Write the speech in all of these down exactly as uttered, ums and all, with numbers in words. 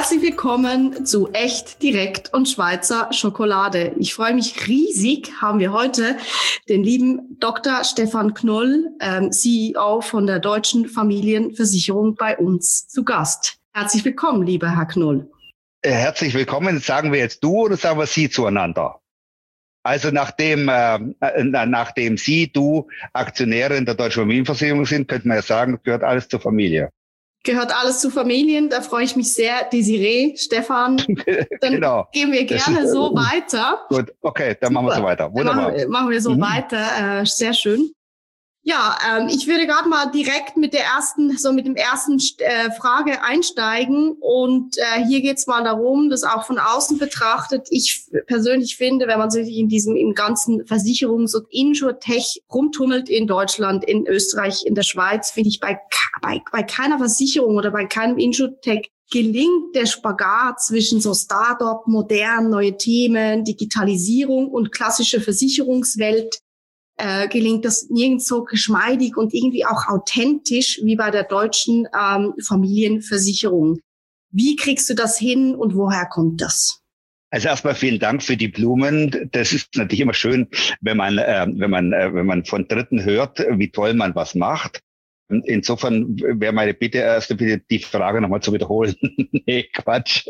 Herzlich willkommen zu Echt, Direkt und Schweizer Schokolade. Ich freue mich riesig, haben wir heute den lieben Doktor Stefan Knoll, ähm, C E O von der Deutschen Familienversicherung, bei uns zu Gast. Herzlich willkommen, lieber Herr Knoll. Herzlich willkommen. Sagen wir jetzt du oder sagen wir Sie zueinander? Also nachdem, äh, nachdem Sie, du Aktionärin der Deutschen Familienversicherung sind, könnte man ja sagen, gehört alles zur Familie. Gehört alles zu Familien, da freue ich mich sehr. Desiree, Stefan, dann genau. gehen wir gerne ist, so weiter. Gut, okay, dann Super. machen wir so weiter. Wunderbar. Dann machen, machen wir so mhm. weiter, äh, sehr schön. Ja, ähm, ich würde gerade mal direkt mit der ersten, so mit dem ersten äh, Frage einsteigen. Und äh, hier geht es mal darum, das auch von außen betrachtet. Ich persönlich finde, wenn man sich in diesem im ganzen Versicherungs- und Insurtech rumtummelt in Deutschland, in Österreich, in der Schweiz, finde ich bei, bei bei keiner Versicherung oder bei keinem Insurtech gelingt der Spagat zwischen so Startup, modern, neue Themen, Digitalisierung und klassische Versicherungswelt. Äh, gelingt das nirgends so geschmeidig und irgendwie auch authentisch wie bei der deutschen ähm, Familienversicherung. Wie kriegst du das hin und woher kommt das? Also erstmal vielen Dank für die Blumen. Das ist natürlich immer schön, wenn man, äh, wenn man, äh, wenn man von Dritten hört, wie toll man was macht. Und insofern wäre meine Bitte erst bitte die Frage nochmal zu wiederholen. Nee, Quatsch.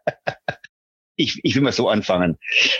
ich, ich will mal so anfangen.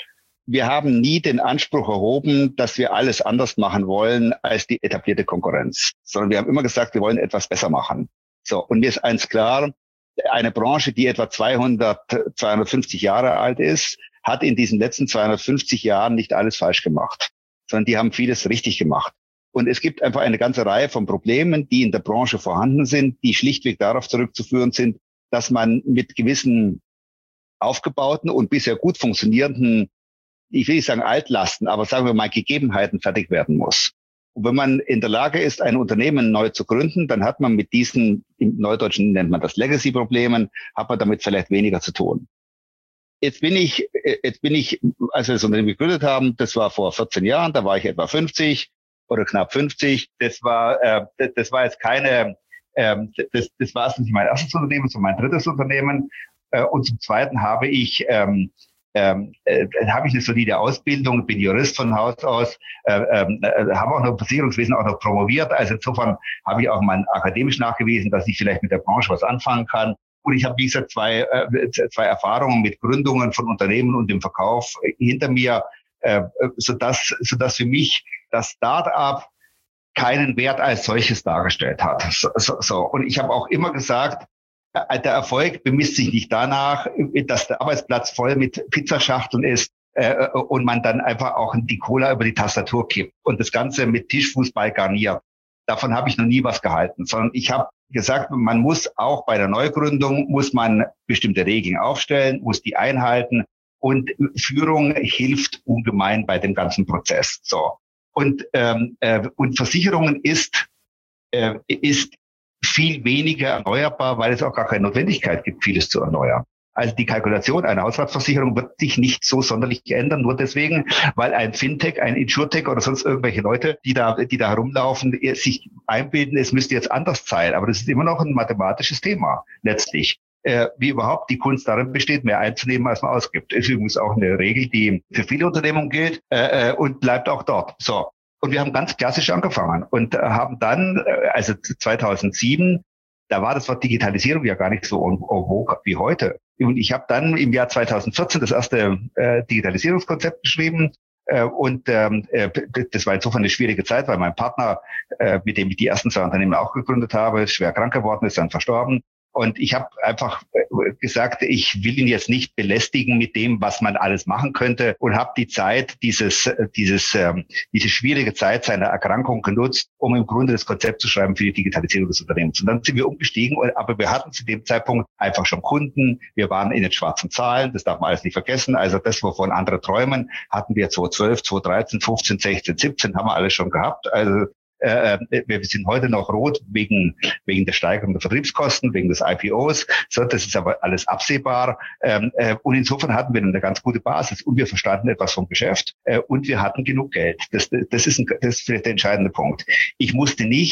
Wir haben nie den Anspruch erhoben, dass wir alles anders machen wollen als die etablierte Konkurrenz, sondern wir haben immer gesagt, wir wollen etwas besser machen. So, und mir ist eins klar, eine Branche, die etwa zweihundert, zweihundertfünfzig Jahre alt ist, hat in diesen letzten zweihundertfünfzig Jahren nicht alles falsch gemacht, sondern die haben vieles richtig gemacht. Und es gibt einfach eine ganze Reihe von Problemen, die in der Branche vorhanden sind, die schlichtweg darauf zurückzuführen sind, dass man mit gewissen aufgebauten und bisher gut funktionierenden, ich will nicht sagen Altlasten, aber sagen wir mal Gegebenheiten fertig werden muss. Und wenn man in der Lage ist, ein Unternehmen neu zu gründen, dann hat man mit diesen, im Neudeutschen nennt man das Legacy-Problemen, hat man damit vielleicht weniger zu tun. Jetzt bin ich, jetzt bin ich, als wir das Unternehmen gegründet haben, das war vor vierzehn Jahren, da war ich etwa fünfzig oder knapp fünfzig. Das war, äh, das, das war jetzt keine, äh, das, das war erst nicht mein erstes Unternehmen, sondern mein drittes Unternehmen. Äh, und zum Zweiten habe ich, ähm, Ähm, äh, habe ich eine solide Ausbildung, bin Jurist von Haus aus, äh, äh, habe auch noch im Versicherungswesen auch noch promoviert. Also insofern habe ich auch mal akademisch nachgewiesen, dass ich vielleicht mit der Branche was anfangen kann. Und ich habe, wie gesagt, zwei, äh, zwei Erfahrungen mit Gründungen von Unternehmen und dem Verkauf hinter mir, äh, sodass, sodass für mich das Start-up keinen Wert als solches dargestellt hat. So, so, so. Und ich habe auch immer gesagt, der Erfolg bemisst sich nicht danach, dass der Arbeitsplatz voll mit Pizzaschachteln ist äh, und man dann einfach auch die Cola über die Tastatur kippt und das Ganze mit Tischfußball garniert. Davon habe ich noch nie was gehalten, sondern ich habe gesagt, man muss auch bei der Neugründung, muss man bestimmte Regeln aufstellen, muss die einhalten und Führung hilft ungemein bei dem ganzen Prozess. So. Und, ähm, äh, und Versicherungen ist, äh, ist viel weniger erneuerbar, weil es auch gar keine Notwendigkeit gibt, vieles zu erneuern. Also die Kalkulation einer Hausratsversicherung wird sich nicht so sonderlich ändern, nur deswegen, weil ein Fintech, ein Insurtech oder sonst irgendwelche Leute, die da, die da herumlaufen, sich einbilden, es müsste jetzt anders sein. Aber das ist immer noch ein mathematisches Thema, letztlich. Äh, wie überhaupt die Kunst darin besteht, mehr einzunehmen, als man ausgibt. Ist übrigens auch eine Regel, die für viele Unternehmen gilt, äh, und bleibt auch dort. So. Und wir haben ganz klassisch angefangen und haben dann, also zweitausendsieben, da war das Wort Digitalisierung ja gar nicht so en vogue wie heute. Und ich habe dann im Jahr zweitausendvierzehn das erste äh, Digitalisierungskonzept geschrieben. Äh, und ähm, äh, das war insofern eine schwierige Zeit, weil mein Partner, äh, mit dem ich die ersten zwei Unternehmen auch gegründet habe, schwer krank geworden ist, dann verstorben. Und ich habe einfach gesagt, ich will ihn jetzt nicht belästigen mit dem, was man alles machen könnte, und habe die Zeit, dieses, dieses, ähm, diese schwierige Zeit seiner Erkrankung genutzt, um im Grunde das Konzept zu schreiben für die Digitalisierung des Unternehmens. Und dann sind wir umgestiegen, aber wir hatten zu dem Zeitpunkt einfach schon Kunden. Wir waren in den schwarzen Zahlen, das darf man alles nicht vergessen. Also das, wovon andere träumen, hatten wir zweitausendzwölf, zweitausenddreizehn, fünfzehn, sechzehn, siebzehn, haben wir alles schon gehabt. Also Äh, wir sind heute noch rot wegen wegen der Steigerung der Vertriebskosten, wegen des I P Os. So, das ist aber alles absehbar. Ähm, äh, und insofern hatten wir eine ganz gute Basis und wir verstanden etwas vom Geschäft äh, und wir hatten genug Geld. Das, das ist ein, das ist vielleicht der entscheidende Punkt. Ich musste nicht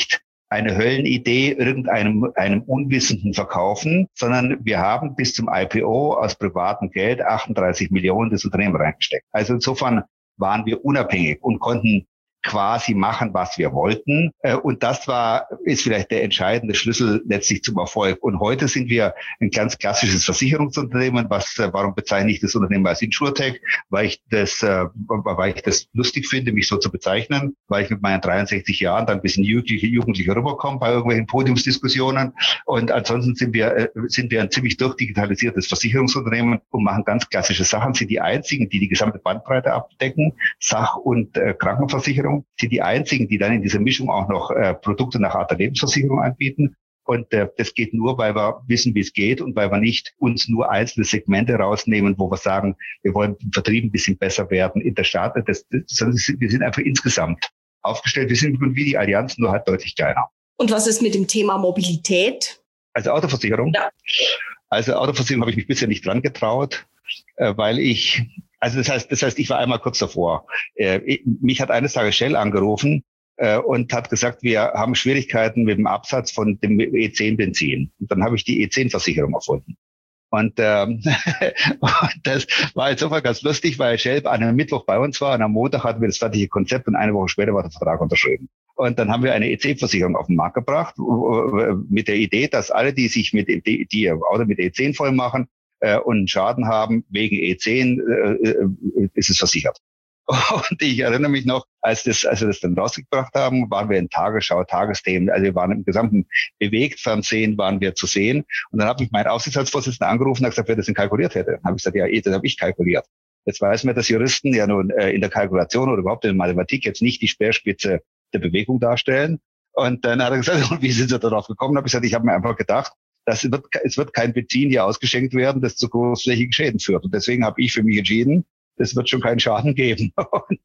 eine Höllenidee irgendeinem einem Unwissenden verkaufen, sondern wir haben bis zum I P O aus privatem Geld achtunddreißig Millionen des Unternehmen reingesteckt. Also insofern waren wir unabhängig und konnten quasi machen, was wir wollten. Und das war, ist vielleicht der entscheidende Schlüssel letztlich zum Erfolg. Und heute sind wir ein ganz klassisches Versicherungsunternehmen. Was, warum bezeichne ich das Unternehmen als InsurTech? Weil ich das, weil ich das lustig finde, mich so zu bezeichnen, weil ich mit meinen dreiundsechzig Jahren dann ein bisschen jugendliche, jugendliche rüberkomme bei irgendwelchen Podiumsdiskussionen. Und ansonsten sind wir, sind wir ein ziemlich durchdigitalisiertes Versicherungsunternehmen und machen ganz klassische Sachen, sind die einzigen, die die gesamte Bandbreite abdecken, Sach- und äh, Krankenversicherung. Sind die einzigen, die dann in dieser Mischung auch noch äh, Produkte nach Art der Lebensversicherung anbieten. Und äh, das geht nur, weil wir wissen, wie es geht und weil wir nicht uns nur einzelne Segmente rausnehmen, wo wir sagen, wir wollen im Vertrieb ein bisschen besser werden in der Staat. Das, das, das, wir sind einfach insgesamt aufgestellt. Wir sind wie die Allianz, nur halt deutlich kleiner. Und was ist mit dem Thema Mobilität? Also Autoversicherung? Ja. Also Autoversicherung habe ich mich bisher nicht dran getraut, äh, weil ich Also das heißt, das heißt, ich war einmal kurz davor. Äh, mich hat eines Tages Shell angerufen äh, und hat gesagt, wir haben Schwierigkeiten mit dem Absatz von dem E zehn Benzin. Und dann habe ich die E zehn Versicherung erfunden. Und ähm, das war insofern ganz lustig, weil Shell an einem Mittwoch bei uns war und am Montag hatten wir das fertige Konzept und eine Woche später war der Vertrag unterschrieben. Und dann haben wir eine E zehn-Versicherung auf den Markt gebracht mit der Idee, dass alle, die sich mit die, die ihr Auto mit E zehn voll machen, und einen Schaden haben wegen E zehn, äh, ist es versichert. Und ich erinnere mich noch, als, das, als wir das dann rausgebracht haben, waren wir in Tagesschau, Tagesthemen, also wir waren im gesamten Bewegtfernsehen, waren wir zu sehen. Und dann hat mich mein Aufsichtsratsvorsitzender angerufen und hat gesagt, wer das denn kalkuliert hätte. Dann habe ich gesagt, ja, das habe ich kalkuliert. Jetzt weiß man, dass Juristen ja nun äh, in der Kalkulation oder überhaupt in der Mathematik jetzt nicht die Speerspitze der Bewegung darstellen. Und dann hat er gesagt, und wie sind Sie darauf gekommen? Dann habe ich gesagt, ich habe mir einfach gedacht, Das wird, es wird kein Benzin hier ausgeschenkt werden, das zu großflächigen Schäden führt. Und deswegen habe ich für mich entschieden, es wird schon keinen Schaden geben. Und,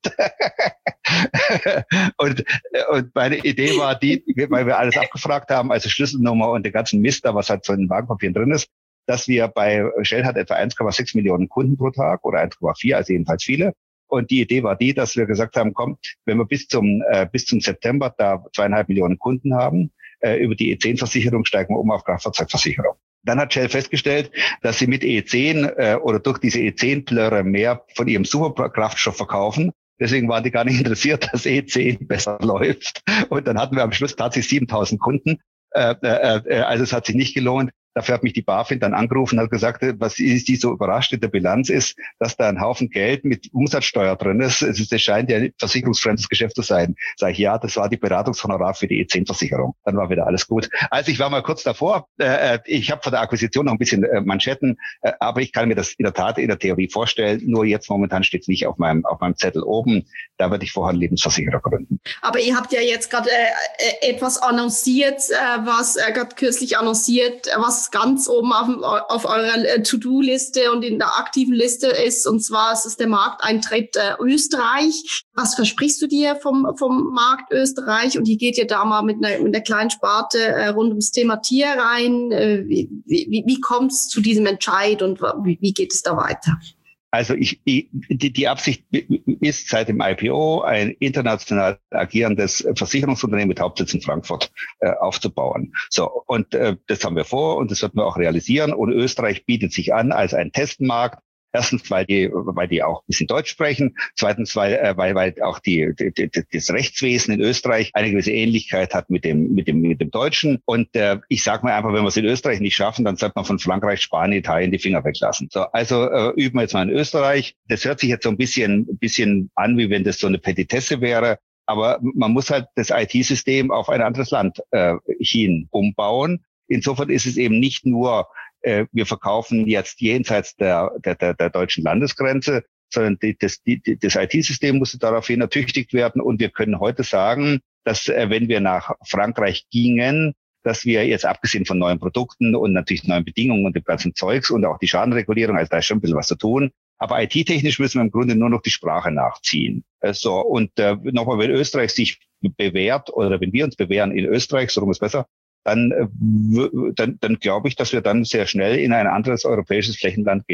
und, und meine Idee war die, weil wir alles abgefragt haben, also Schlüsselnummer und den ganzen Mist, da was halt so in den Wagenpapieren drin ist, dass wir bei Shell hat etwa eins Komma sechs Millionen Kunden pro Tag oder eins Komma vier, also jedenfalls viele. Und die Idee war die, dass wir gesagt haben, komm, wenn wir bis zum äh, bis zum September da zweieinhalb Millionen Kunden haben, äh, über die E zehn-Versicherung steigen wir um auf Kraftfahrzeugversicherung. Dann hat Shell festgestellt, dass sie mit E zehn äh, oder durch diese E zehn-Plörre mehr von ihrem Superkraftstoff verkaufen. Deswegen waren die gar nicht interessiert, dass E zehn besser läuft. Und dann hatten wir am Schluss tatsächlich siebentausend Kunden. Äh, äh, also es hat sich nicht gelohnt. Dafür hat mich die BaFin dann angerufen und hat gesagt, was ist die so überrascht in der Bilanz ist, dass da ein Haufen Geld mit Umsatzsteuer drin ist. Es ist, es scheint ja ein versicherungsfremdes Geschäft zu sein. Sag ich, ja, das war die Beratungshonorar für die E zehn-Versicherung. Dann war wieder alles gut. Also ich war mal kurz davor. Äh, ich habe von der Akquisition noch ein bisschen äh, Manschetten, äh, aber ich kann mir das in der Tat in der Theorie vorstellen. Nur jetzt momentan steht es nicht auf meinem auf meinem Zettel oben. Da würde ich vorher einen Lebensversicherer gründen. Aber ihr habt ja jetzt gerade äh, etwas annonciert, äh, was äh, gerade kürzlich annonciert, was ganz oben auf, auf eurer To-Do-Liste und in der aktiven Liste ist, und zwar ist es der Markteintritt äh, Österreich. Was versprichst du dir vom vom Markt Österreich? Und hier geht ihr da mal mit einer, mit einer kleinen Sparte äh, rund ums Thema Tier rein. Äh, wie wie, wie kommt es zu diesem Entscheid und wie, wie geht es da weiter? Also ich, ich die, die Absicht ist seit dem I P O ein international agierendes Versicherungsunternehmen mit Hauptsitz in Frankfurt äh, aufzubauen. So, und äh, das haben wir vor und das werden wir auch realisieren. Und Österreich bietet sich an als ein Testmarkt. Erstens, weil die, weil die auch ein bisschen Deutsch sprechen. Zweitens, weil, äh, weil, weil auch die, die, die, das Rechtswesen in Österreich eine gewisse Ähnlichkeit hat mit dem, mit dem, mit dem Deutschen. Und äh, ich sage mir einfach, wenn wir es in Österreich nicht schaffen, dann sollte man von Frankreich, Spanien, Italien die Finger weglassen. So, also äh, üben wir jetzt mal in Österreich. Das hört sich jetzt so ein bisschen, bisschen an, wie wenn das so eine Petitesse wäre. Aber man muss halt das I T-System auf ein anderes Land äh, hin umbauen. Insofern ist es eben nicht nur wir verkaufen jetzt jenseits der, der, der, der deutschen Landesgrenze, sondern die, das, die, das I T-System musste daraufhin ertüchtigt werden. Und wir können heute sagen, dass wenn wir nach Frankreich gingen, dass wir jetzt abgesehen von neuen Produkten und natürlich neuen Bedingungen und dem ganzen Zeugs und auch die Schadenregulierung, also da ist schon ein bisschen was zu tun. Aber I T-technisch müssen wir im Grunde nur noch die Sprache nachziehen. So, und äh, nochmal, wenn Österreich sich bewährt oder wenn wir uns bewähren in Österreich, so rum ist besser, dann, dann, dann glaube ich, dass wir dann sehr schnell in ein anderes europäisches Flächenland gehen sollten.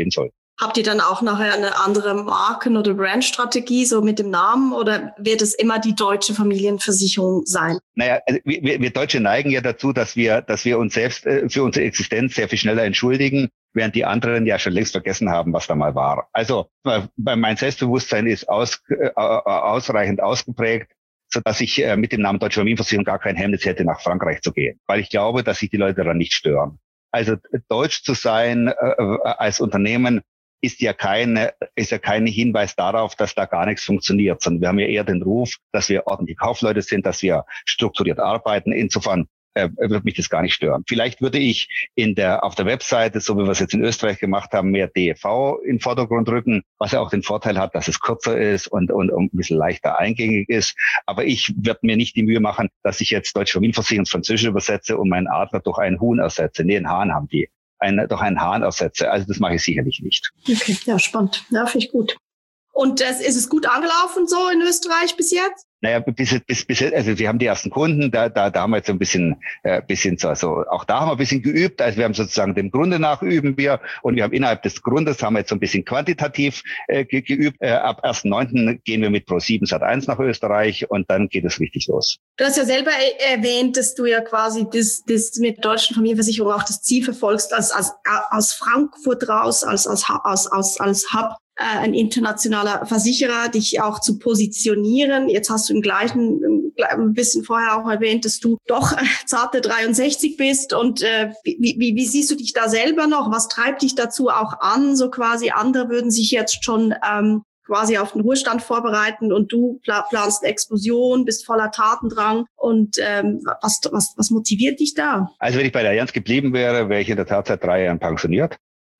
Habt ihr dann auch nachher eine andere Marken- oder Brandstrategie, so mit dem Namen, oder wird es immer die Deutsche Familienversicherung sein? Naja, also wir, wir Deutsche neigen ja dazu, dass wir, dass wir uns selbst äh, für unsere Existenz sehr viel schneller entschuldigen, während die anderen ja schon längst vergessen haben, was da mal war. Also mein Selbstbewusstsein ist aus, äh, ausreichend ausgeprägt, sodass ich äh, mit dem Namen Deutsche Familienversicherung gar kein Hemmnis hätte, nach Frankreich zu gehen, weil ich glaube, dass sich die Leute daran nicht stören. Also deutsch zu sein äh, als Unternehmen ist ja keine, ist ja kein Hinweis darauf, dass da gar nichts funktioniert, sondern wir haben ja eher den Ruf, dass wir ordentliche Kaufleute sind, dass wir strukturiert arbeiten. Insofern äh, wird mich das gar nicht stören. Vielleicht würde ich in der, auf der Webseite, so wie wir es jetzt in Österreich gemacht haben, mehr D E V in den Vordergrund rücken, was ja auch den Vorteil hat, dass es kürzer ist und, und, und ein bisschen leichter eingängig ist. Aber ich werde mir nicht die Mühe machen, dass ich jetzt Deutsche Familienversicherung ins Französische übersetze und meinen Adler durch einen Huhn ersetze. Nee, einen Hahn haben die. Ein, durch einen Hahn ersetze. Also das mache ich sicherlich nicht. Okay, ja, spannend. Ja, finde ich gut. Und das, ist es gut angelaufen so in Österreich bis jetzt? Naja, bis, bis, bis, also wir haben die ersten Kunden, da, da, da haben wir jetzt so ein bisschen, äh, bisschen so, also auch da haben wir ein bisschen geübt, also wir haben sozusagen dem Grunde nach üben wir und wir haben innerhalb des Grundes haben wir jetzt so ein bisschen quantitativ äh, ge, geübt. Äh, ab ersten neunten gehen wir mit Pro sieben Sat eins nach Österreich und dann geht es richtig los. Du hast ja selber erwähnt, dass du ja quasi das, das mit der Deutschen Familienversicherung auch das Ziel verfolgst, als, als, aus Frankfurt raus, als, als, als, als, als Hub, ein internationaler Versicherer, dich auch zu positionieren. Jetzt hast du im gleichen, ein bisschen vorher auch erwähnt, dass du doch zarte dreiundsechzig bist. Und äh, wie, wie, wie siehst du dich da selber noch? Was treibt dich dazu auch an? So quasi andere würden sich jetzt schon ähm, quasi auf den Ruhestand vorbereiten und du planst eine Explosion, bist voller Tatendrang. Und ähm, was, was, was motiviert dich da? Also wenn ich bei der Allianz geblieben wäre, wäre ich in der Tat seit drei Jahren pensioniert.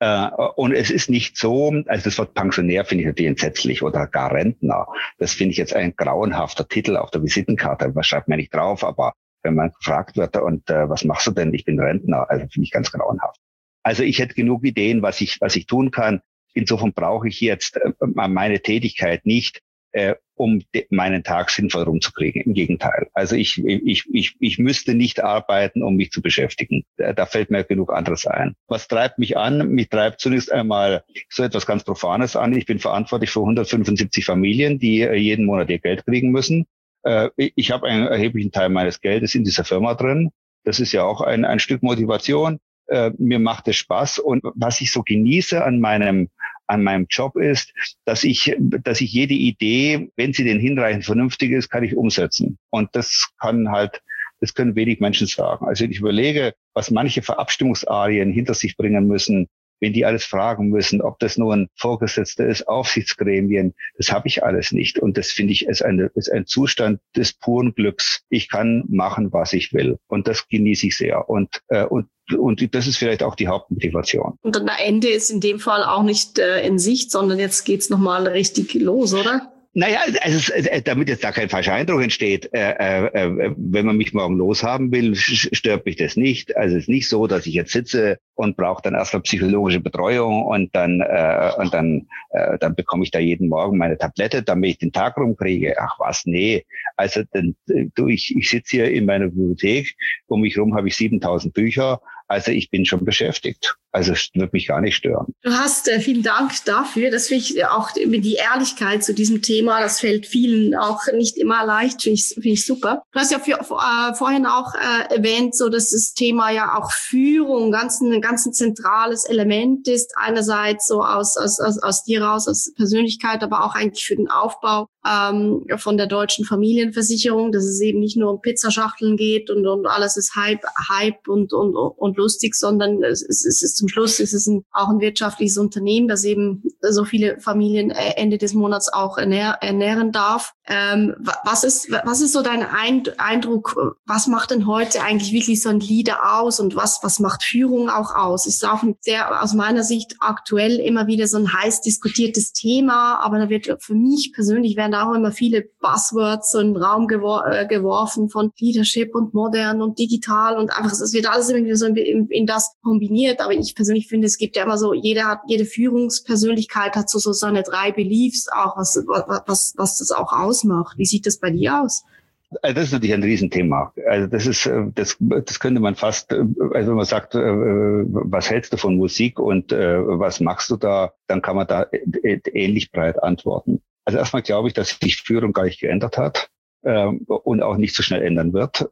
Und es ist nicht so, also das Wort Pensionär finde ich natürlich entsetzlich oder gar Rentner. Das finde ich jetzt ein grauenhafter Titel auf der Visitenkarte. Was schreibt man nicht drauf? Aber wenn man gefragt wird, und äh, was machst du denn? Ich bin Rentner. Also finde ich ganz grauenhaft. Also ich hätte genug Ideen, was ich, was ich tun kann. Insofern brauche ich jetzt äh, meine Tätigkeit nicht, äh, um de- meinen Tag sinnvoll rumzukriegen. Im Gegenteil. Also ich, ich, ich, ich müsste nicht arbeiten, um mich zu beschäftigen. Da, da fällt mir genug anderes ein. Was treibt mich an? Mich treibt zunächst einmal so etwas ganz Profanes an. Ich bin verantwortlich für hundertfünfundsiebzig Familien, die äh, jeden Monat ihr Geld kriegen müssen. Äh, ich habe einen erheblichen Teil meines Geldes in dieser Firma drin. Das ist ja auch ein, ein Stück Motivation. Äh, mir macht es Spaß. Und was ich so genieße an meinem an meinem Job ist, dass ich, dass ich jede Idee, wenn sie denn hinreichend vernünftig ist, kann ich umsetzen. Und das kann halt, das können wenig Menschen sagen. Also wenn ich überlege, was manche Verabstimmungsarien hinter sich bringen müssen, wenn die alles fragen müssen, ob das nur ein Vorgesetzter ist, Aufsichtsgremien, das habe ich alles nicht. Und das finde ich ist, eine, ist ein Zustand des puren Glücks. Ich kann machen, was ich will. Und das genieße ich sehr. Und, äh, und Und das ist vielleicht auch die Hauptmotivation. Und am Ende ist in dem Fall auch nicht äh, in Sicht, sondern jetzt geht's nochmal richtig los, oder? Naja, also, damit jetzt da kein falscher Eindruck entsteht, äh, äh, wenn man mich morgen loshaben will, stört mich das nicht. Also es ist nicht so, dass ich jetzt sitze und brauche dann erstmal psychologische Betreuung und dann äh, und dann äh, dann bekomme ich da jeden Morgen meine Tablette, damit ich den Tag rumkriege. Ach was, nee. Also denn, du, ich, ich sitze hier in meiner Bibliothek, um mich rum habe ich siebentausend Bücher. Also ich bin schon beschäftigt. Also es wird mich gar nicht stören. Du hast äh, vielen Dank dafür. Das finde ich auch die Ehrlichkeit zu diesem Thema. Das fällt vielen auch nicht immer leicht. Finde ich, finde ich super. Du hast ja für, äh, vorhin auch äh, erwähnt, so dass das Thema ja auch Führung ganz ein ganz ein zentrales Element ist. Einerseits so aus aus aus, aus dir raus als Persönlichkeit, aber auch eigentlich für den Aufbau ähm, von der Deutschen Familienversicherung, dass es eben nicht nur um Pizzaschachteln geht und und alles ist Hype Hype und und und lustig, sondern es, es, es ist zum Schluss ist es ein, auch ein wirtschaftliches Unternehmen, das eben so viele Familien Ende des Monats auch ernähr, ernähren darf. Ähm, was ist was ist so dein Eindruck? Was macht denn heute eigentlich wirklich so ein Leader aus und was was macht Führung auch aus? Ist auch ein sehr aus meiner Sicht aktuell immer wieder so ein heiß diskutiertes Thema, aber da wird für mich persönlich werden da auch immer viele Buzzwords so in den Raum gewor- äh, geworfen von Leadership und modern und digital und einfach es wird alles irgendwie so in In, in das kombiniert, aber ich persönlich finde, es gibt ja immer so, jeder hat, jede Führungspersönlichkeit hat so, so seine drei Beliefs auch, was, was, was das auch ausmacht. Wie sieht das bei dir aus? Also das ist natürlich ein Riesenthema. Also das ist, das, das könnte man fast, also wenn man sagt, was hältst du von Musik und was machst du da, dann kann man da ähnlich breit antworten. Also erstmal glaube ich, dass sich Führung gar nicht geändert hat und auch nicht so schnell ändern wird,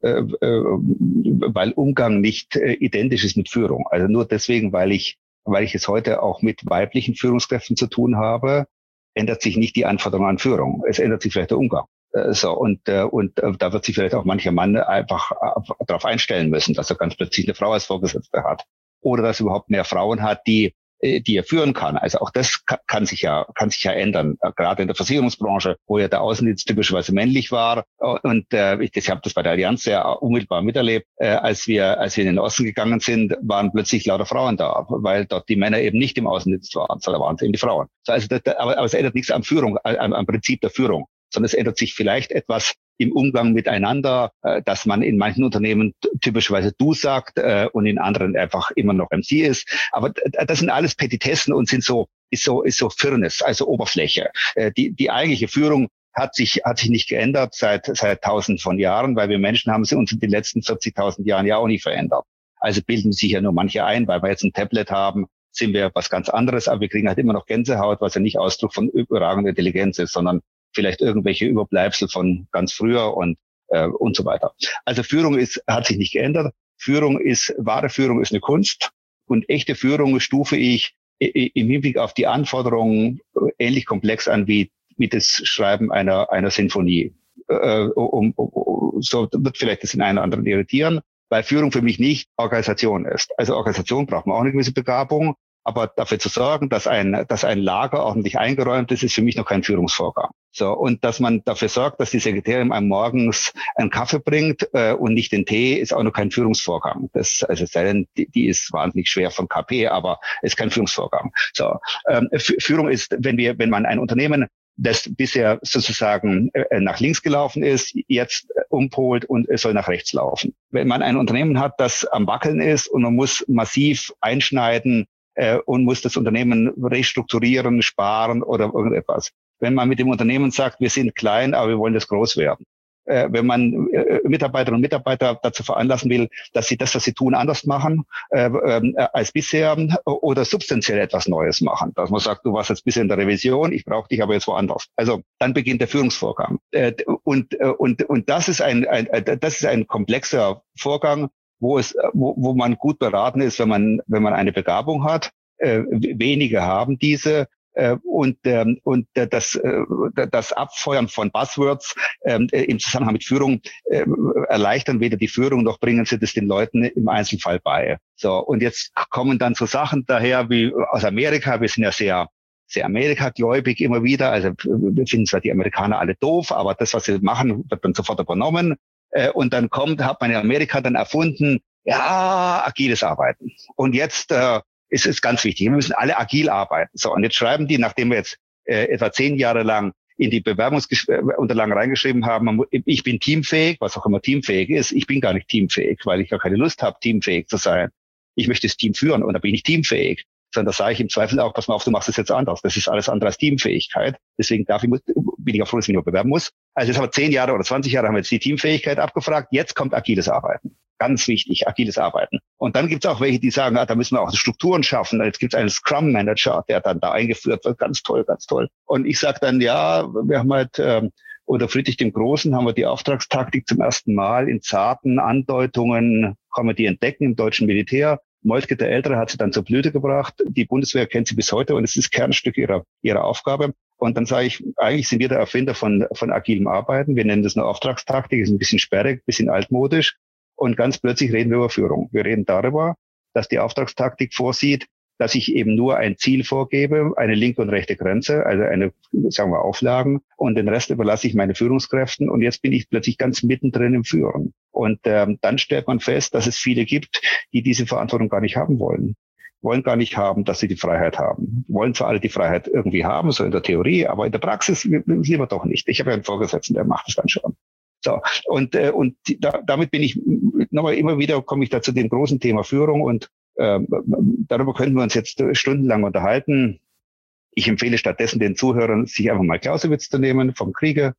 weil Umgang nicht identisch ist mit Führung. Also nur deswegen, weil ich, weil ich es heute auch mit weiblichen Führungskräften zu tun habe, ändert sich nicht die Anforderung an Führung. Es ändert sich vielleicht der Umgang. So, und, und da wird sich vielleicht auch mancher Mann einfach darauf einstellen müssen, dass er ganz plötzlich eine Frau als Vorgesetzte hat. Oder dass er überhaupt mehr Frauen hat, die, die er führen kann. Also auch das kann sich ja, kann sich ja ändern. Gerade in der Versicherungsbranche, wo ja der Außendienst typischerweise männlich war. Und äh, ich, ich habe das bei der Allianz sehr unmittelbar miterlebt. Äh, als wir, als wir in den Osten gegangen sind, waren plötzlich lauter Frauen da, weil dort die Männer eben nicht im Außendienst waren, sondern waren es eben die Frauen. So, also das, aber, aber es ändert nichts am Führung, am, am Prinzip der Führung, sondern es ändert sich vielleicht etwas im Umgang miteinander, äh, dass man in manchen Unternehmen typischerweise du sagt äh, und in anderen einfach immer noch M C ist. Aber das sind alles Petitessen und sind so, ist so, ist so Firnis, also Oberfläche. Äh, die, die eigentliche Führung hat sich, hat sich nicht geändert seit, seit tausend von Jahren, weil wir Menschen haben sie uns in den letzten vierzigtausend Jahren ja auch nicht verändert. Also bilden sich ja nur manche ein, weil wir jetzt ein Tablet haben, sind wir was ganz anderes, aber wir kriegen halt immer noch Gänsehaut, was ja nicht Ausdruck von überragender Intelligenz ist, sondern vielleicht irgendwelche Überbleibsel von ganz früher und äh, und so weiter. Also Führung ist hat sich nicht geändert. Führung ist, wahre Führung ist eine Kunst und echte Führung stufe ich im Hinblick auf die Anforderungen ähnlich komplex an wie wie das Schreiben einer einer Sinfonie. Äh, um, um, so wird vielleicht das den einen oder anderen irritieren, weil Führung für mich nicht Organisation ist. Also Organisation braucht man auch eine gewisse Begabung. Aber dafür zu sorgen, dass ein, dass ein Lager ordentlich eingeräumt ist, ist für mich noch kein Führungsvorgang. So, und dass man dafür sorgt, dass die Sekretärin einem morgens einen Kaffee bringt äh, und nicht den Tee, ist auch noch kein Führungsvorgang. Das, also die, die ist wahnsinnig schwer von K P, aber ist kein Führungsvorgang. So, ähm, Führung ist, wenn wir, wenn man ein Unternehmen, das bisher sozusagen äh, nach links gelaufen ist, jetzt äh, umpolt und es soll nach rechts laufen. Wenn man ein Unternehmen hat, das am Wackeln ist und man muss massiv einschneiden, und muss das Unternehmen restrukturieren, sparen oder irgendetwas. Wenn man mit dem Unternehmen sagt, wir sind klein, aber wir wollen das groß werden. Äh, wenn man äh, Mitarbeiterinnen und Mitarbeiter dazu veranlassen will, dass sie das, was sie tun, anders machen äh, äh, als bisher oder substanziell etwas Neues machen. Dass man sagt, du warst jetzt bisher in der Revision, ich brauche dich aber jetzt woanders. Also dann beginnt der Führungsvorgang. Äh, und, äh, und, und das ist ein, ein, das ist ein komplexer Vorgang, wo es, wo, wo man gut beraten ist, wenn man, wenn man eine Begabung hat. Äh, wenige haben diese äh, und ähm, und äh, das äh, das Abfeuern von Buzzwords äh, im Zusammenhang mit Führung äh, erleichtern weder die Führung noch bringen sie das den Leuten im Einzelfall bei. So, und jetzt kommen dann so Sachen daher wie aus Amerika. Wir sind ja sehr sehr Amerika-gläubig immer wieder. Also wir finden zwar die Amerikaner alle doof, aber das, was sie machen, wird dann sofort übernommen. Äh, und dann kommt, hat man in Amerika dann erfunden, ja, agiles Arbeiten. Und jetzt äh, ist es ganz wichtig, wir müssen alle agil arbeiten. So, und jetzt schreiben die, nachdem wir jetzt äh, etwa zehn Jahre lang in die Bewerbungsunterlagen reingeschrieben haben, ich bin teamfähig, was auch immer teamfähig ist. Ich bin gar nicht teamfähig, weil ich gar keine Lust habe, teamfähig zu sein. Ich möchte das Team führen und da bin ich teamfähig. Sondern da sage ich im Zweifel auch, pass mal auf, du machst es jetzt anders. Das ist alles andere als Teamfähigkeit. Deswegen darf ich, bin ich auch froh, dass ich mich noch bewerben muss. Also jetzt haben wir zehn Jahre oder zwanzig Jahre haben wir jetzt die Teamfähigkeit abgefragt. Jetzt kommt agiles Arbeiten. Ganz wichtig, agiles Arbeiten. Und dann gibt es auch welche, die sagen, ah, da müssen wir auch Strukturen schaffen. Jetzt gibt es einen Scrum Manager, der dann da eingeführt wird. Ganz toll, ganz toll. Und ich sage dann, ja, wir haben halt, ähm, unter Friedrich dem Großen haben wir die Auftragstaktik zum ersten Mal in zarten Andeutungen, kann man die entdecken im deutschen Militär. Moltke der Ältere hat sie dann zur Blüte gebracht. Die Bundeswehr kennt sie bis heute und es ist Kernstück ihrer, ihrer Aufgabe. Und dann sage ich, eigentlich sind wir der Erfinder von, von agilem Arbeiten. Wir nennen das eine Auftragstaktik, ist ein bisschen sperrig, ein bisschen altmodisch. Und ganz plötzlich reden wir über Führung. Wir reden darüber, dass die Auftragstaktik vorsieht, dass ich eben nur ein Ziel vorgebe, eine linke und rechte Grenze, also eine, sagen wir, Auflagen, und den Rest überlasse ich meine Führungskräften. Und jetzt bin ich plötzlich ganz mittendrin im Führen. Und ähm, dann stellt man fest, dass es viele gibt, die diese Verantwortung gar nicht haben wollen. Wollen gar nicht haben, dass sie die Freiheit haben. Wollen zwar alle die Freiheit irgendwie haben, so in der Theorie, aber in der Praxis lieber doch nicht. Ich habe ja einen Vorgesetzten, der macht es dann schon. So, und äh, und da, damit bin ich nochmal immer wieder, komme ich da zu dem großen Thema Führung und äh, darüber könnten wir uns jetzt stundenlang unterhalten. Ich empfehle stattdessen den Zuhörern, sich einfach mal Clausewitz zu nehmen vom Kriege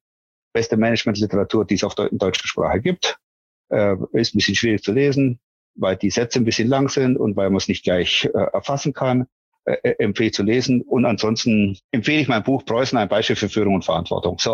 beste Managementliteratur, die es auf der deutschen Sprache gibt. Äh, ist ein bisschen schwierig zu lesen, weil die Sätze ein bisschen lang sind und weil man es nicht gleich äh, erfassen kann. Äh, empfehle zu lesen. Und ansonsten empfehle ich mein Buch Preußen, ein Beispiel für Führung und Verantwortung. So.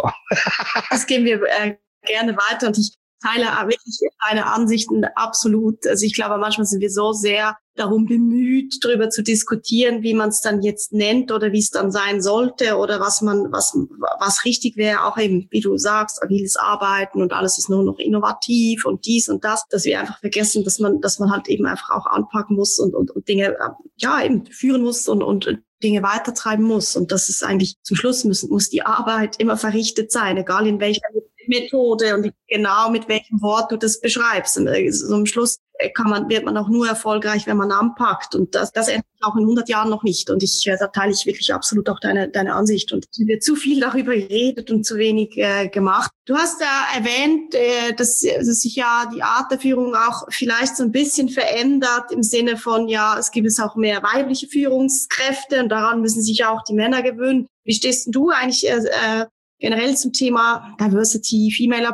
Das gehen wir äh, gerne weiter und ich teile wirklich deine Ansichten absolut. Also ich glaube, manchmal sind wir so sehr darum bemüht, darüber zu diskutieren, wie man es dann jetzt nennt oder wie es dann sein sollte oder was man, was, was richtig wäre, auch eben, wie du sagst, agiles Arbeiten und alles ist nur noch innovativ und dies und das, dass wir einfach vergessen, dass man, dass man halt eben einfach auch anpacken muss und, und, und Dinge, ja, eben führen muss und, und Dinge weitertreiben muss. Und das ist eigentlich, zum Schluss muss, muss die Arbeit immer verrichtet sein, egal in welcher Methode und genau mit welchem Wort du das beschreibst. Und so am Schluss kann man, wird man auch nur erfolgreich, wenn man anpackt. Und das, das ändert sich auch in hundert Jahren noch nicht. Und ich, da teile ich wirklich absolut auch deine, deine Ansicht. Und es wird zu viel darüber geredet und zu wenig äh, gemacht. Du hast ja erwähnt, äh, dass, dass sich ja die Art der Führung auch vielleicht so ein bisschen verändert im Sinne von, ja, es gibt es auch mehr weibliche Führungskräfte und daran müssen sich ja auch die Männer gewöhnen. Wie stehst du eigentlich äh, äh, generell zum Thema Diversity, Female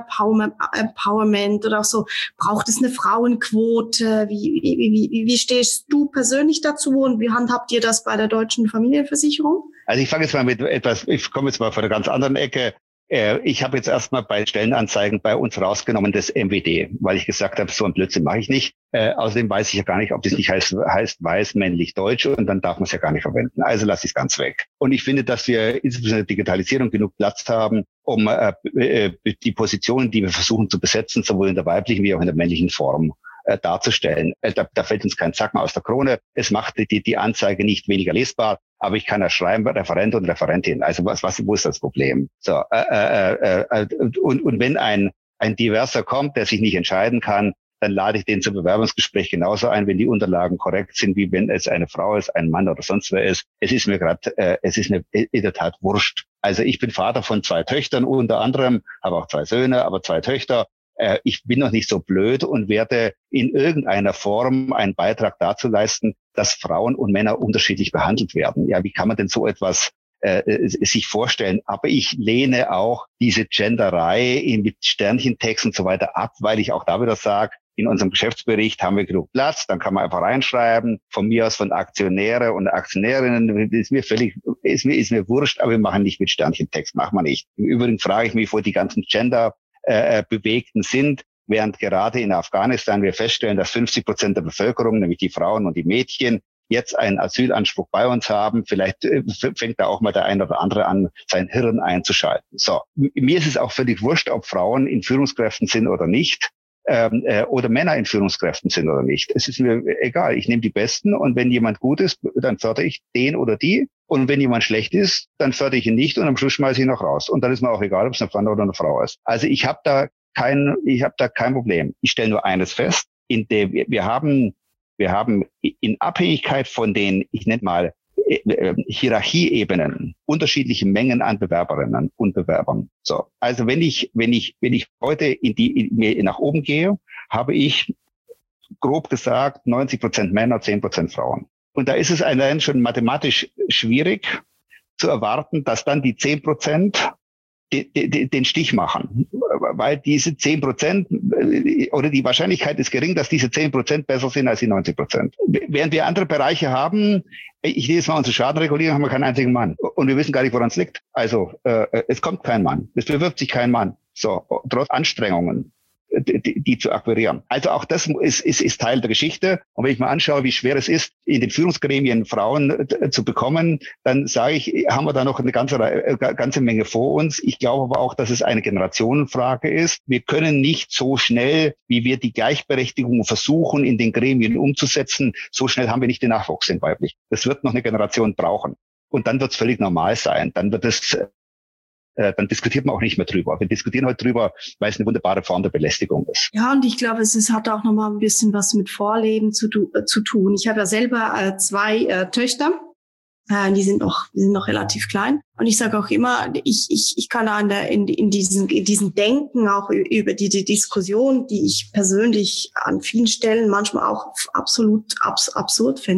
Empowerment oder auch so, braucht es eine Frauenquote? Wie, wie, wie, wie stehst du persönlich dazu und wie handhabt ihr das bei der Deutschen Familienversicherung? Also ich fange jetzt mal mit etwas, ich komme jetzt mal von einer ganz anderen Ecke. Ich habe jetzt erstmal bei Stellenanzeigen bei uns rausgenommen das M W D, weil ich gesagt habe, so ein Blödsinn mache ich nicht. Äh, außerdem weiß ich ja gar nicht, ob das nicht heißt, heißt weiß, männlich, deutsch und dann darf man es ja gar nicht verwenden. Also lasse ich es ganz weg. Und ich finde, dass wir insbesondere Digitalisierung genug Platz haben, um äh, äh, die Positionen, die wir versuchen zu besetzen, sowohl in der weiblichen wie auch in der männlichen Form äh, darzustellen. Äh, da, da fällt uns kein Zacken aus der Krone. Es macht die, die Anzeige nicht weniger lesbar. Aber ich kann ja schreiben, Referent und Referentin. Also was, was, wo ist das Problem? So, äh, äh, äh, und, und wenn ein, ein Diverser kommt, der sich nicht entscheiden kann, dann lade ich den zum Bewerbungsgespräch genauso ein, wenn die Unterlagen korrekt sind, wie wenn es eine Frau ist, ein Mann oder sonst wer ist. Es ist mir gerade, äh, es ist mir in der Tat wurscht. Also ich bin Vater von zwei Töchtern unter anderem, habe auch zwei Söhne, aber zwei Töchter. Ich bin noch nicht so blöd und werde in irgendeiner Form einen Beitrag dazu leisten, dass Frauen und Männer unterschiedlich behandelt werden. Ja, wie kann man denn so etwas äh, sich vorstellen? Aber ich lehne auch diese Genderei in, mit Sternchentext und so weiter ab, weil ich auch da wieder sage, in unserem Geschäftsbericht haben wir genug Platz, dann kann man einfach reinschreiben, von mir aus von Aktionäre und Aktionärinnen, ist mir völlig, ist mir, ist mir wurscht, aber wir machen nicht mit Sternchentext, machen wir nicht. Im Übrigen frage ich mich, wo die ganzen Gender Äh, Bewegten sind, während gerade in Afghanistan wir feststellen, dass fünfzig Prozent der Bevölkerung, nämlich die Frauen und die Mädchen, jetzt einen Asylanspruch bei uns haben. Vielleicht äh, fängt da auch mal der eine oder andere an, sein Hirn einzuschalten. So, mir ist es auch völlig wurscht, ob Frauen in Führungskräften sind oder nicht, ähm, äh, oder Männer in Führungskräften sind oder nicht. Es ist mir egal. Ich nehme die Besten und wenn jemand gut ist, dann fördere ich den oder die. Und wenn jemand schlecht ist, dann fördere ich ihn nicht und am Schluss schmeiße ich ihn noch raus. Und dann ist mir auch egal, ob es eine Mann oder eine Frau ist. Also ich habe da kein, ich habe da kein Problem. Ich stelle nur eines fest: in der wir, wir haben, wir haben in Abhängigkeit von den, ich nenne mal äh, Hierarchieebenen unterschiedliche Mengen an Bewerberinnen und Bewerbern. So, also wenn ich, wenn ich, wenn ich heute in die in, mir nach oben gehe, habe ich grob gesagt neunzig Prozent Männer, zehn Prozent Frauen. Und da ist es allein schon mathematisch schwierig zu erwarten, dass dann die zehn Prozent de, de, den Stich machen. Weil diese zehn Prozent oder die Wahrscheinlichkeit ist gering, dass diese zehn Prozent besser sind als die neunzig Prozent. Während wir andere Bereiche haben, ich lese mal unsere Schadenregulierung, haben wir keinen einzigen Mann. Und wir wissen gar nicht, woran es liegt. Also äh, es kommt kein Mann. Es bewirbt sich kein Mann. So, trotz Anstrengungen. Die, die zu akquirieren. Also auch das ist, ist, ist Teil der Geschichte. Und wenn ich mal anschaue, wie schwer es ist, in den Führungsgremien Frauen zu bekommen, dann sage ich, haben wir da noch eine ganze, ganze Menge vor uns. Ich glaube aber auch, dass es eine Generationenfrage ist. Wir können nicht so schnell, wie wir die Gleichberechtigung versuchen, in den Gremien umzusetzen, so schnell haben wir nicht den Nachwuchs in weiblich. Das wird noch eine Generation brauchen. Und dann wird es völlig normal sein. Dann wird es Äh, dann diskutiert man auch nicht mehr drüber. Wir diskutieren heute drüber, weil es eine wunderbare Form der Belästigung ist. Ja, und ich glaube, es ist, hat auch noch mal ein bisschen was mit Vorleben zu, äh, zu tun. Ich habe ja selber äh, zwei äh, Töchter. Äh, die sind noch, die sind noch relativ klein. Und ich sage auch immer, ich, ich, ich kann da in, der, in, in diesen, in diesen Denken auch über die, die Diskussion, die ich persönlich an vielen Stellen manchmal auch absolut abs, absurd finde.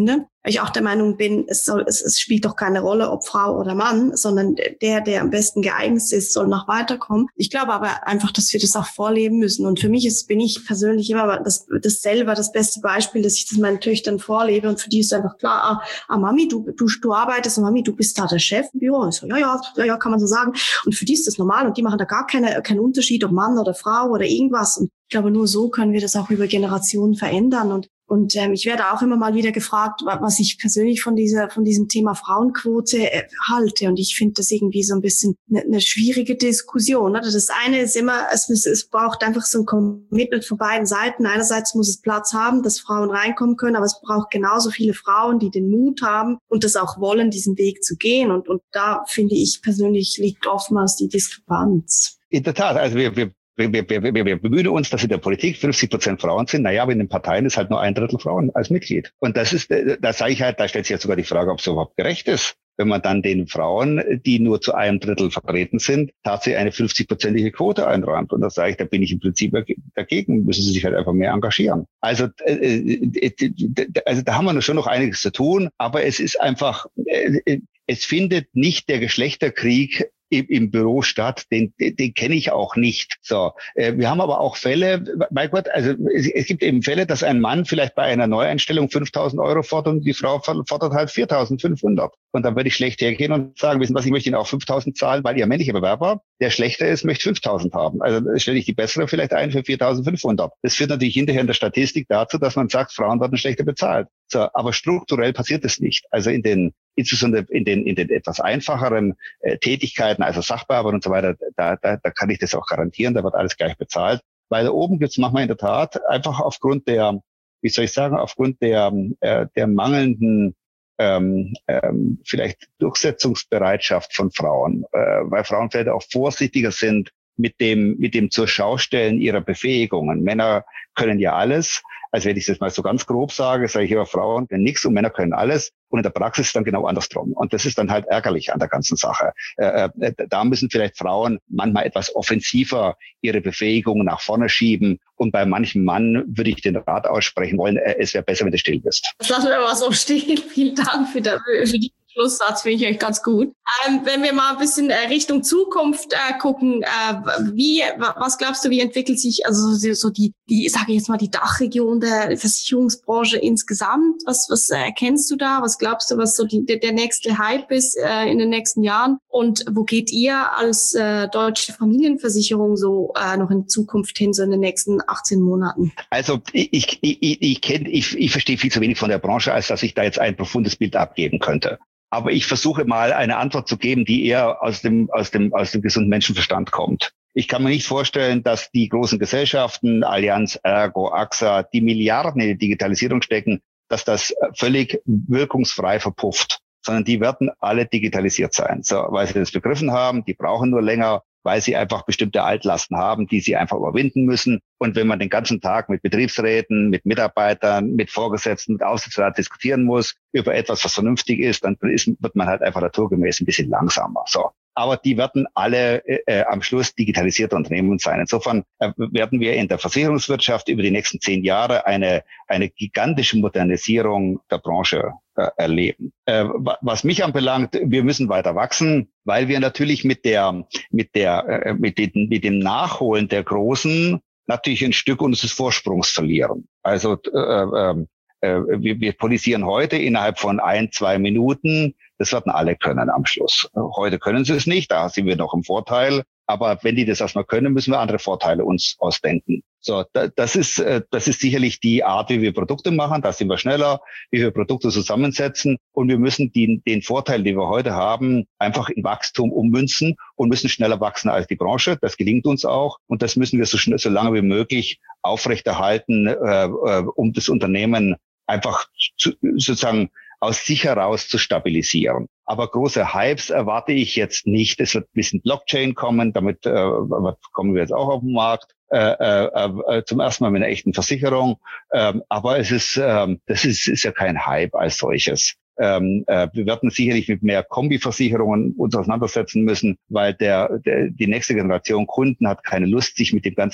ich auch der Meinung bin, es soll, es, es spielt doch keine Rolle, ob Frau oder Mann, sondern der, der am besten geeignet ist, soll noch weiterkommen. Ich glaube aber einfach, dass wir das auch vorleben müssen. Und für mich ist, bin ich persönlich immer das, das selber das beste Beispiel, dass ich das meinen Töchtern vorlebe. Und für die ist einfach klar, ah, ah Mami, du, du, du arbeitest und Mami, du bist da der Chef im Büro. Und ich so, ja, ja, ja, ja, kann man so sagen. Und für die ist das normal und die machen da gar keine, keinen Unterschied, ob Mann oder Frau oder irgendwas. Und ich glaube, nur so können wir das auch über Generationen verändern. Und Und ähm, ich werde auch immer mal wieder gefragt, was ich persönlich von dieser von diesem Thema Frauenquote äh, halte. Und ich finde das irgendwie so ein bisschen eine, eine schwierige Diskussion. Oder? Das eine ist immer, es, es braucht einfach so ein Commitment von beiden Seiten. Einerseits muss es Platz haben, dass Frauen reinkommen können, aber es braucht genauso viele Frauen, die den Mut haben und das auch wollen, diesen Weg zu gehen. Und, und da finde ich persönlich liegt oftmals die Diskrepanz. In der Tat, also wir, wir Wir, wir, wir, wir bemühen uns, dass in der Politik fünfzig Prozent Frauen sind. Naja, aber in den Parteien ist halt nur ein Drittel Frauen als Mitglied. Und das ist, da sage ich halt, da stellt sich ja sogar die Frage, ob es überhaupt gerecht ist, wenn man dann den Frauen, die nur zu einem Drittel vertreten sind, tatsächlich eine fünfzig-prozentige Quote einräumt. Und da sage ich, da bin ich im Prinzip dagegen, müssen sie sich halt einfach mehr engagieren. Also, äh, also da haben wir schon noch einiges zu tun, aber es ist einfach, äh, es findet nicht der Geschlechterkrieg im, im Büro statt, den, den, den kenne ich auch nicht. So, äh, wir haben aber auch Fälle, mein Gott, also es, es gibt eben Fälle, dass ein Mann vielleicht bei einer Neueinstellung fünftausend Euro fordert und die Frau fordert halt viertausendfünfhundert. Und dann würde ich schlecht hergehen und sagen, wissen was, ich möchte Ihnen auch fünftausend zahlen, weil Ihr männlicher Bewerber, der schlechter ist, möchte fünftausend haben. Also stelle ich die bessere vielleicht ein für viertausendfünfhundert. Das führt natürlich hinterher in der Statistik dazu, dass man sagt, Frauen werden schlechter bezahlt. So, aber strukturell passiert es nicht. Also in den, insbesondere in den, in den etwas einfacheren äh, Tätigkeiten, also Sachbearbeitung und so weiter, da, da, da kann ich das auch garantieren, da wird alles gleich bezahlt. Weil da oben gibt's manchmal in der Tat einfach aufgrund der, wie soll ich sagen, aufgrund der, äh, der mangelnden ähm, ähm, vielleicht Durchsetzungsbereitschaft von Frauen, äh, weil Frauen vielleicht auch vorsichtiger sind mit dem, mit dem zur Schaustellen ihrer Befähigungen. Männer können ja alles. Also wenn ich das mal so ganz grob sage, sage ich immer, Frauen können nichts und Männer können alles. Und in der Praxis ist dann genau andersrum. Und das ist dann halt ärgerlich an der ganzen Sache. Äh, äh, da müssen vielleicht Frauen manchmal etwas offensiver ihre Befähigungen nach vorne schieben. Und bei manchem Mann würde ich den Rat aussprechen wollen, äh, es wäre besser, wenn du still bist. Das lassen wir mal so stehen. Vielen Dank für, der, für die Schlusssatz, finde ich euch ganz gut. Ähm, wenn wir mal ein bisschen äh, Richtung Zukunft äh, gucken, äh, wie, was glaubst du, wie entwickelt sich also so die, die, sage ich jetzt mal, die Dachregion der Versicherungsbranche insgesamt? Was, was äh, erkennst du da? Was glaubst du, was so die, der, der nächste Hype ist äh, in den nächsten Jahren? Und wo geht ihr als äh, deutsche Familienversicherung so äh, noch in Zukunft hin, so in den nächsten achtzehn Monaten? Also ich, ich, ich, ich kenne, ich, ich verstehe viel zu wenig von der Branche, als dass ich da jetzt ein profundes Bild abgeben könnte. Aber ich versuche mal eine Antwort zu geben, die eher aus dem, aus dem, aus dem gesunden Menschenverstand kommt. Ich kann mir nicht vorstellen, dass die großen Gesellschaften, Allianz, Ergo, A X A, die Milliarden in die Digitalisierung stecken, dass das völlig wirkungsfrei verpufft, sondern die werden alle digitalisiert sein. So, weil sie das begriffen haben, die brauchen nur länger, weil sie einfach bestimmte Altlasten haben, die sie einfach überwinden müssen. Und wenn man den ganzen Tag mit Betriebsräten, mit Mitarbeitern, mit Vorgesetzten, mit Aufsichtsrat diskutieren muss über etwas, was vernünftig ist, dann ist, wird man halt einfach naturgemäß ein bisschen langsamer. So. Aber die werden alle äh, am Schluss digitalisierte Unternehmen sein. Insofern äh, werden wir in der Versicherungswirtschaft über die nächsten zehn Jahre eine eine gigantische Modernisierung der Branche äh, erleben. Äh, was mich anbelangt, wir müssen weiter wachsen, weil wir natürlich mit der mit der äh, mit den, mit dem Nachholen der Großen natürlich ein Stück unseres Vorsprungs verlieren. Also äh, äh, wir, wir polisieren heute innerhalb von ein, zwei Minuten. Das werden alle können am Schluss. Heute können sie es nicht, da sind wir noch im Vorteil. Aber wenn die das erstmal können, müssen wir andere Vorteile uns ausdenken. So, das ist, das ist sicherlich die Art, wie wir Produkte machen. Da sind wir schneller, wie wir Produkte zusammensetzen. Und wir müssen den, den Vorteil, den wir heute haben, einfach in Wachstum ummünzen und müssen schneller wachsen als die Branche. Das gelingt uns auch. Und das müssen wir so schnell, so lange wie möglich aufrechterhalten, äh, um das Unternehmen einfach zu, sozusagen aus sich heraus zu stabilisieren. Aber große Hypes erwarte ich jetzt nicht. Es wird ein bisschen Blockchain kommen, damit äh, kommen wir jetzt auch auf den Markt. Äh, äh, äh, zum ersten Mal mit einer echten Versicherung. Ähm, aber es ist, ähm, das ist, ist ja kein Hype als solches. Ähm, äh, wir werden sicherlich mit mehr Kombiversicherungen uns auseinandersetzen müssen, weil der, der die nächste Generation Kunden hat keine Lust, sich mit dem ganzen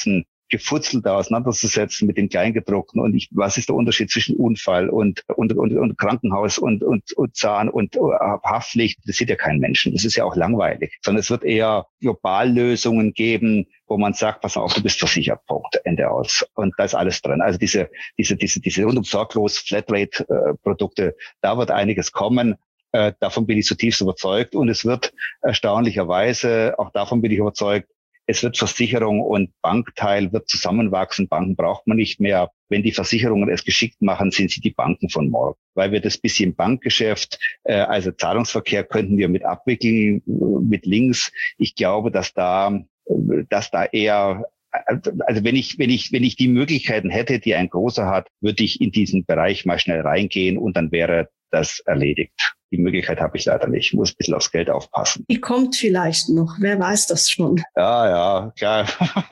Gefutzel da auseinanderzusetzen mit den Kleingedruckten und ich, was ist der Unterschied zwischen Unfall und, und, und, und Krankenhaus und, und, und Zahn und Haftpflicht, das sieht ja kein Menschen. Das ist ja auch langweilig, sondern es wird eher Globallösungen geben, wo man sagt, pass auf, du bist versichert, Punkt, Ende aus. Und da ist alles drin. Also diese, diese, diese, diese rundum sorglos Flatrate-Produkte, da wird einiges kommen. Äh, davon bin ich zutiefst überzeugt. Und es wird erstaunlicherweise, auch davon bin ich überzeugt, es wird Versicherung und Bankteil wird zusammenwachsen. Banken braucht man nicht mehr. Wenn die Versicherungen es geschickt machen, sind sie die Banken von morgen. Weil wir das bisschen Bankgeschäft, äh, also Zahlungsverkehr könnten wir mit abwickeln, mit Links. Ich glaube, dass da, dass da eher, also wenn ich, wenn ich, wenn ich die Möglichkeiten hätte, die ein Großer hat, würde ich in diesen Bereich mal schnell reingehen und dann wäre das erledigt. Die Möglichkeit habe ich leider nicht. Ich muss ein bisschen aufs Geld aufpassen. Die kommt vielleicht noch. Wer weiß das schon? Ja, ja, klar.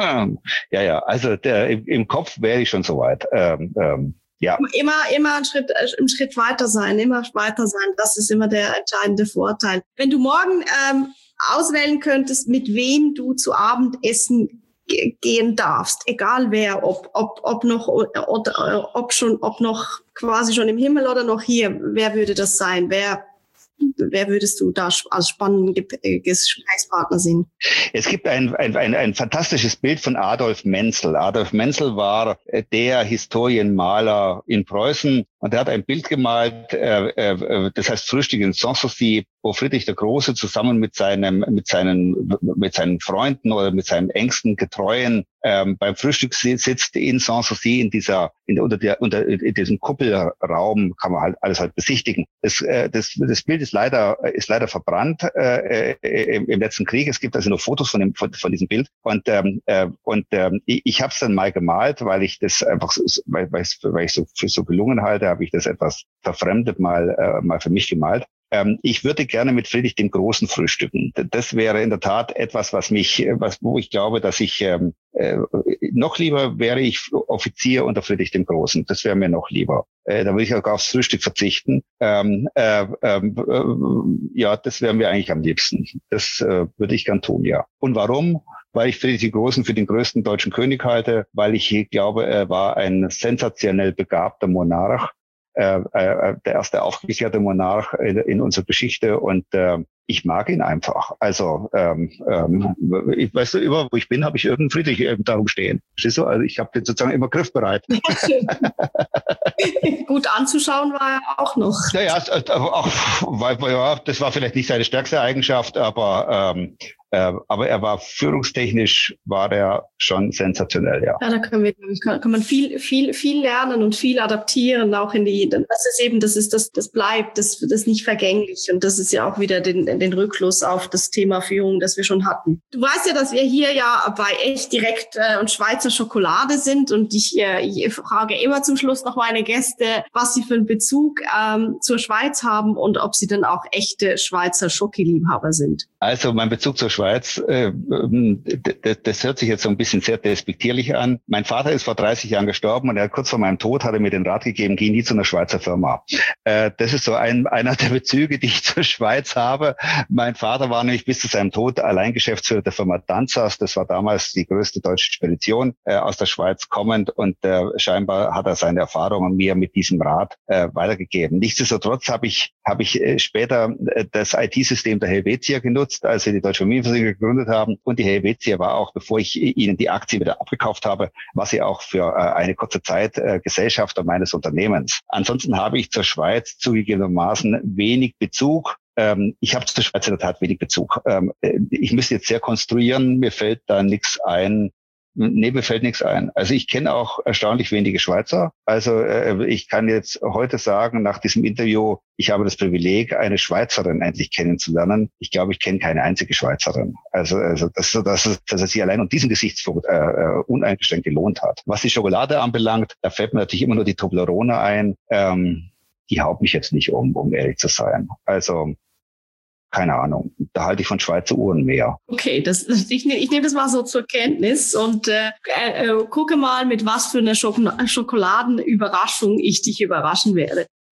ja, ja. Also der, im, im Kopf wäre ich schon soweit. Ähm, ähm, ja. Immer, immer einen Schritt, einen Schritt weiter sein, immer weiter sein. Das ist immer der entscheidende Vorteil. Wenn du morgen ähm, auswählen könntest, mit wem du zu Abend essen gehen darfst, egal wer, ob ob ob noch oder ob schon ob noch quasi schon im Himmel oder noch hier, wer würde das sein? Wer wer würdest du da als spannenden Gesprächspartner sehen? Es gibt ein ein ein, ein fantastisches Bild von Adolf Menzel. Adolf Menzel war der Historienmaler in Preußen und er hat ein Bild gemalt, äh, äh, das heißt Frühstück in Sanssouci, wo Friedrich der Große zusammen mit seinem mit seinen mit seinen Freunden oder mit seinen engsten Getreuen ähm, beim Frühstück sitzt in Sanssouci in dieser in unter der unter in diesem Kuppelraum kann man halt alles halt besichtigen. Das äh, das das Bild ist leider ist leider verbrannt äh, im, im letzten Krieg. Es gibt also nur Fotos von dem von, von diesem Bild und ähm, äh, und ähm, ich, ich habe es dann mal gemalt, weil ich das einfach so, weil weil ich so für so gelungen halte, habe ich das etwas verfremdet mal äh, mal für mich gemalt. Ähm, ich würde gerne mit Friedrich dem Großen frühstücken. Das wäre in der Tat etwas, was mich, was, wo ich glaube, dass ich ähm, äh, noch lieber wäre ich Offizier unter Friedrich dem Großen. Das wäre mir noch lieber. Äh, da würde ich auch aufs Frühstück verzichten. Ähm, äh, äh, ja, das wäre mir eigentlich am liebsten. Das äh, würde ich gern tun, ja. Und warum? Weil ich Friedrich den Großen für den größten deutschen König halte, weil ich glaube, er war ein sensationell begabter Monarch. Äh, äh, der erste aufgeklärte Monarch in, in unserer Geschichte und äh, ich mag ihn einfach. Also ähm, ähm, ich, weißt du, immer wo ich bin, habe ich irgendeinen Friedrich eben darum stehen. Verstehst du? Also ich habe den sozusagen immer griffbereit. Ja, schön. Gut anzuschauen war er auch noch. Naja, auch, weil, ja, das war vielleicht nicht seine stärkste Eigenschaft, aber ähm, Äh, aber er war führungstechnisch, war er schon sensationell, ja. Ja, da können wir, kann, kann man viel, viel, viel lernen und viel adaptieren, auch in die, das ist eben, das ist, das, das bleibt, das, das ist nicht vergänglich und das ist ja auch wieder den, den Rückschluss auf das Thema Führung, das wir schon hatten. Du weißt ja, dass wir hier ja bei Echt Direkt äh, und Schweizer Schokolade sind und ich, äh, ich frage immer zum Schluss noch meine Gäste, was sie für einen Bezug ähm, zur Schweiz haben und ob sie dann auch echte Schweizer Schokoliebhaber sind. Also mein Bezug zur Schweiz, äh, das, das hört sich jetzt so ein bisschen sehr despektierlich an. Mein Vater ist vor dreißig Jahren gestorben und er kurz vor meinem Tod hat er mir den Rat gegeben, geh nie zu einer Schweizer Firma. Äh, das ist so ein, einer der Bezüge, die ich zur Schweiz habe. Mein Vater war nämlich bis zu seinem Tod Alleingeschäftsführer der Firma Danzas. Das war damals die größte deutsche Spedition äh, aus der Schweiz kommend und äh, scheinbar hat er seine Erfahrungen mir mit diesem Rat äh, weitergegeben. Nichtsdestotrotz habe ich, habe ich äh, später äh, das I T-System der Helvetia genutzt, als wir die Deutsche Familienversicherung gegründet haben. Und die Helvetia war auch, bevor ich ihnen die Aktie wieder abgekauft habe, war sie auch für äh, eine kurze Zeit äh, Gesellschafter meines Unternehmens. Ansonsten habe ich zur Schweiz zugegebenermaßen wenig Bezug. Ähm, ich habe zur Schweiz in der Tat wenig Bezug. Ähm, ich müsste jetzt sehr konstruieren, mir fällt da nichts ein. Nee, mir fällt nichts ein. Also ich kenne auch erstaunlich wenige Schweizer. Also äh, ich kann jetzt heute sagen, nach diesem Interview, ich habe das Privileg, eine Schweizerin endlich kennenzulernen. Ich glaube, ich kenne keine einzige Schweizerin. Also, also dass, dass, dass es sich allein um diesen Gesichtspunkt äh, äh, uneingeschränkt gelohnt hat. Was die Schokolade anbelangt, da fällt mir natürlich immer nur die Toblerone ein. Ähm, die haut mich jetzt nicht um, um ehrlich zu sein. Also keine Ahnung, da halte ich von Schweizer Uhren mehr. Okay, das, ich, ich nehme das mal so zur Kenntnis und äh, äh, gucke mal, mit was für einer Schok- Schokoladenüberraschung ich dich überraschen werde.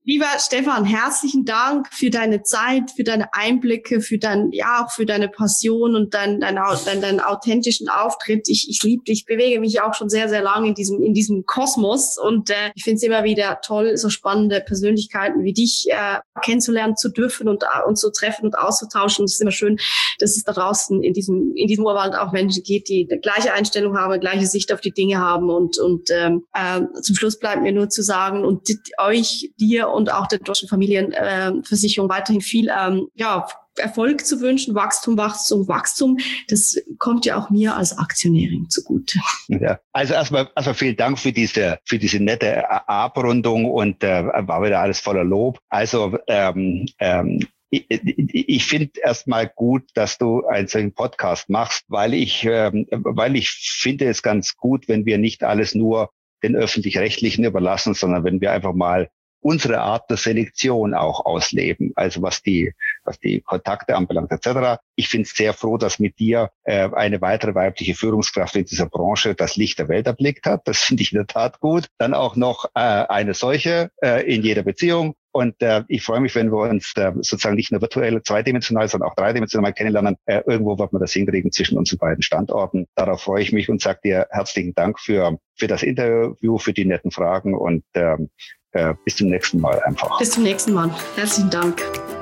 Lieber Stefan, herzlichen Dank für deine Zeit, für deine Einblicke, für dein, ja, auch für deine Passion und dein, dein, dein, deinen authentischen Auftritt. Ich, ich liebe dich, bewege mich auch schon sehr, sehr lange in diesem, in diesem Kosmos und äh, ich finde es immer wieder toll, so spannende Persönlichkeiten wie dich äh, kennenzulernen zu dürfen und uns zu treffen und auszutauschen. Und es ist immer schön, dass es da draußen in diesem, in diesem Urwald auch Menschen gibt, die die gleiche Einstellung haben, gleiche Sicht auf die Dinge haben und, und ähm, äh, zum Schluss bleibt mir nur zu sagen und die, euch, dir und auch der deutschen Familienversicherung äh, weiterhin viel ähm, ja, Erfolg zu wünschen, Wachstum, Wachstum, Wachstum. Das kommt ja auch mir als Aktionärin zugute. Ja, also erstmal, erstmal vielen Dank für diese, für diese nette Abrundung und äh, war wieder alles voller Lob. Also ähm, ähm, ich, ich finde erstmal gut, dass du einen solchen Podcast machst, weil ich, ähm, weil ich finde es ganz gut, wenn wir nicht alles nur den Öffentlich-Rechtlichen überlassen, sondern wenn wir einfach mal unsere Art der Selektion auch ausleben, also was die was die Kontakte anbelangt et cetera. Ich bin sehr froh, dass mit dir äh, eine weitere weibliche Führungskraft in dieser Branche das Licht der Welt erblickt hat. Das finde ich in der Tat gut. Dann auch noch äh, eine solche äh, in jeder Beziehung. Und äh, ich freue mich, wenn wir uns äh, sozusagen nicht nur virtuell, zweidimensional, sondern auch dreidimensional kennenlernen. Äh, irgendwo wird man das hinkriegen zwischen unseren beiden Standorten. Darauf freue ich mich und sage dir herzlichen Dank für für das Interview, für die netten Fragen und ähm, äh, bis zum nächsten Mal einfach. Bis zum nächsten Mal. Herzlichen Dank.